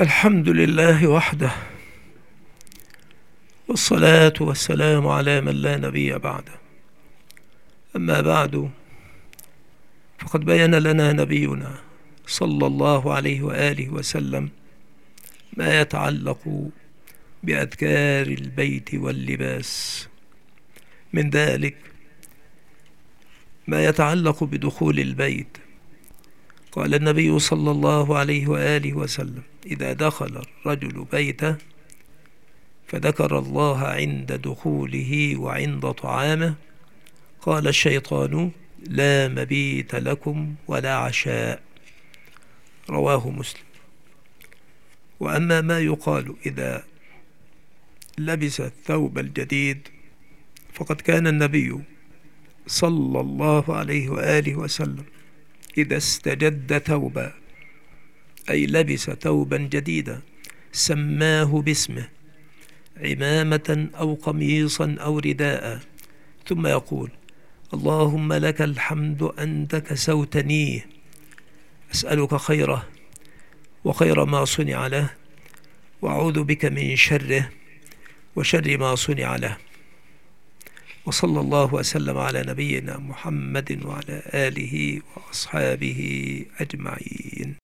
الحمد لله وحده، والصلاة والسلام على من لا نبي بعده. أما بعد، فقد بين لنا نبينا صلى الله عليه وآله وسلم ما يتعلق بأذكار البيت واللباس. من ذلك ما يتعلق بدخول البيت. قال النبي صلى الله عليه وآله وسلم: إذا دخل الرجل بيته فذكر الله عند دخوله وعند طعامه قال الشيطان: لا مبيت لكم ولا عشاء. رواه مسلم. وأما ما يقال إذا لبس الثوب الجديد، فقد كان النبي صلى الله عليه وآله وسلم إذا استجد ثوبا، أي لبس ثوبا جديدا، سماه باسمه، عمامة أو قميصا أو رداء، ثم يقول: اللهم لك الحمد أنت كسوتنيه، أسألك خيره وخير ما صنع له، وأعوذ بك من شره وشر ما صنع له. وصلى الله وسلم على نبينا محمد وعلى آله وأصحابه أجمعين.